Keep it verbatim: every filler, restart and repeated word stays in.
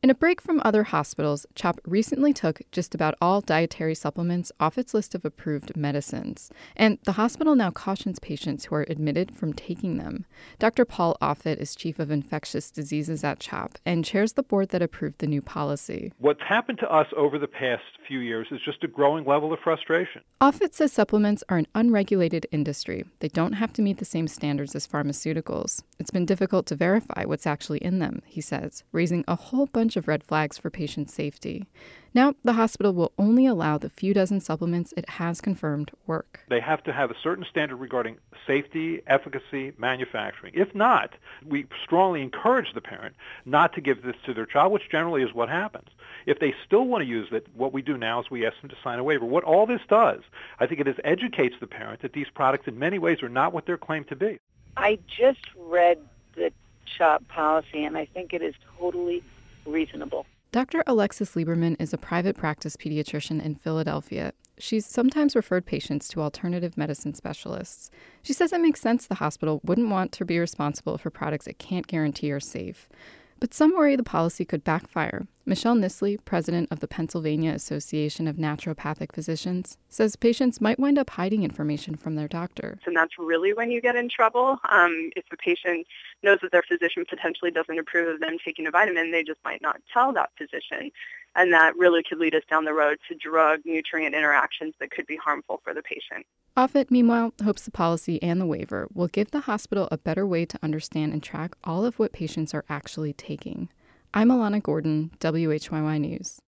In a break from other hospitals, CHOP recently took just about all dietary supplements off its list of approved medicines, and the hospital now cautions patients who are admitted from taking them. Doctor Paul Offit is chief of infectious diseases at CHOP and chairs the board that approved the new policy. What's happened to us over the past few years is just a growing level of frustration. Offit says supplements are an unregulated industry. They don't have to meet the same standards as pharmaceuticals. It's been difficult to verify what's actually in them, he says, raising a whole bunch of red flags for patient safety. Now, the hospital will only allow the few dozen supplements it has confirmed work. They have to have a certain standard regarding safety, efficacy, manufacturing. If not, we strongly encourage the parent not to give this to their child, which generally is what happens. If they still want to use it, what we do now is we ask them to sign a waiver. What all this does, I think it is educates the parent that these products in many ways are not what they're claimed to be. I just read the CHOP policy, and I think it is totally reasonable. Doctor Alexis Lieberman is a private practice pediatrician in Philadelphia. She's sometimes referred patients to alternative medicine specialists. She says it makes sense the hospital wouldn't want to be responsible for products it can't guarantee are safe. But some worry the policy could backfire. Michelle Nisley, president of the Pennsylvania Association of Naturopathic Physicians, says patients might wind up hiding information from their doctor. And that's really when you get in trouble. Um, if the patient knows that their physician potentially doesn't approve of them taking a vitamin, they just might not tell that physician. And that really could lead us down the road to drug-nutrient interactions that could be harmful for the patient. Offit, meanwhile, hopes the policy and the waiver will give the hospital a better way to understand and track all of what patients are actually taking. I'm Alana Gordon, W H Y Y News.